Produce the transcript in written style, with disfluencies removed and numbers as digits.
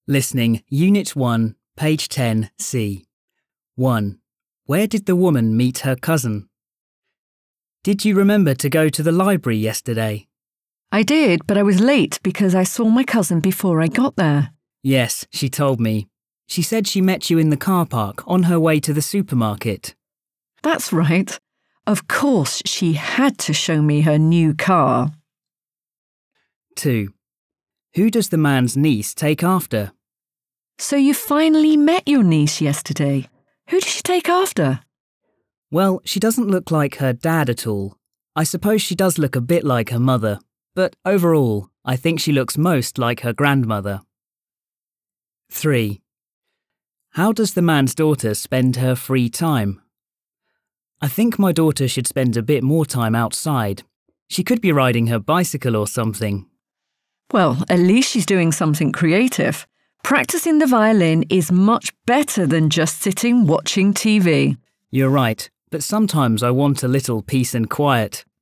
Listening, Unit 1, page 10C. 1. Where did the woman meet her cousin? Did you remember to go to the library yesterday? I did, but I was late because I saw my cousin before I got there. Yes, she told me. She said she met you in the car park on her way to the supermarket. That's right. Of course, she had to show me her new car. 2. Who does the man's niece take after? So you finally met your niece yesterday. Who did she take after? Well, she doesn't look like her dad at all. I suppose she does look a bit like her mother, but overall, I think she looks most like her grandmother. 3. How does the man's daughter spend her free time? I think my daughter should spend a bit more time outside. She could be riding her bicycle or something. Well, at least she's doing something creative. Practicing the violin is much better than just sitting watching TV. You're right, but sometimes I want a little peace and quiet.